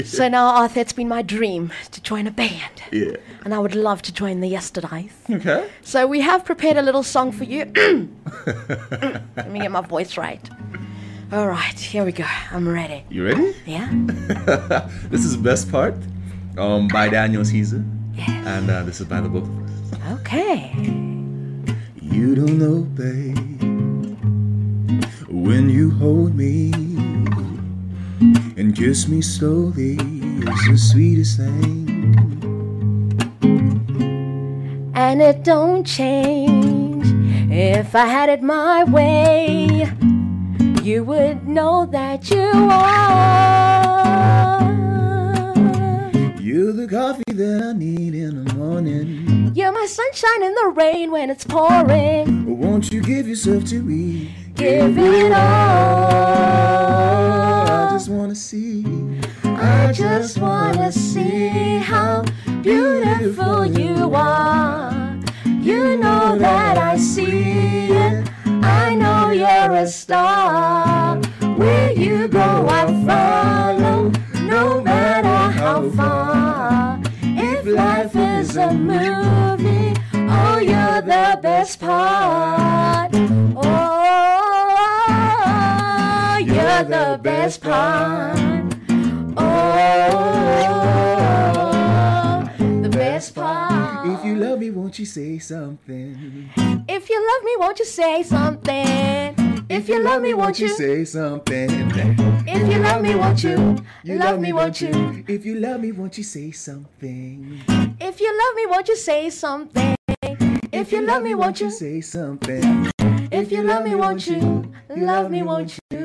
So now, Arthur, it's been my dream to join a band. Yeah. And I would love to join the Yesterdays. Okay. So we have prepared a little song for you. Let me get my voice right. All right, here we go. I'm ready. You ready? Yeah? This is Best Part by Daniel Caesar. Yes. And this is by the both of us. Okay. You don't know, babe, when you hold me and kiss me slowly, it's the sweetest thing. And it don't change. If I had it my way, you would know that you are. You're the coffee that I need in the morning. You're my sunshine in the rain when it's pouring. Won't you give yourself to me? Give it all. I just wanna see. I just wanna see how beautiful you are. You know that I see it. I know you're a star. Where you go, I follow, no matter how far. If life is a movie, oh, you're the best part. Oh, you're the best part. Oh, the best part. If you love me, won't you say something? If you love me, won't you say something? If you love me, won't you say something? If you love me, won't you love me, won't you? If you love me, won't you say something? If you love me, won't you say something? If you love me, won't you say something? If you love me, won't you love me, won't you?